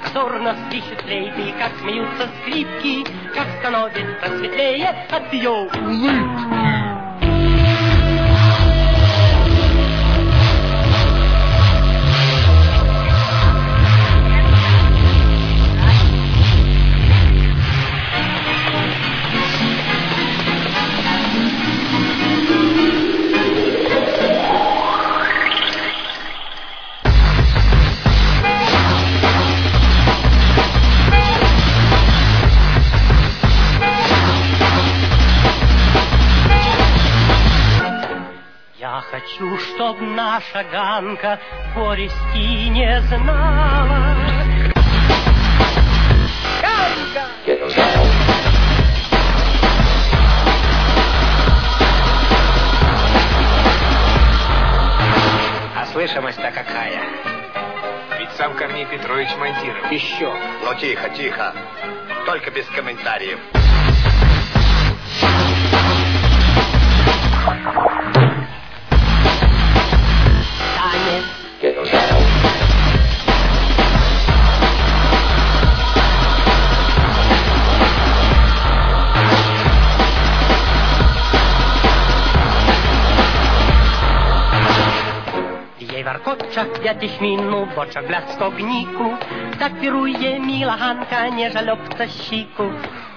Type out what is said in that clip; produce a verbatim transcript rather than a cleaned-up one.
зорно свищет флейты, как смеются скрипки, как становится светлее от ее улыбки. Я хочу, чтоб наша Ганка горести не знала. Ганка! А слышимость-то какая? Ведь сам Корней Петрович монтировал. Еще. Ну тихо, тихо. Только без комментариев. Jej warkocza, jakiś minu, w oczach blask ogniku, tak wiruje mila Hanka, nie żal obca siku.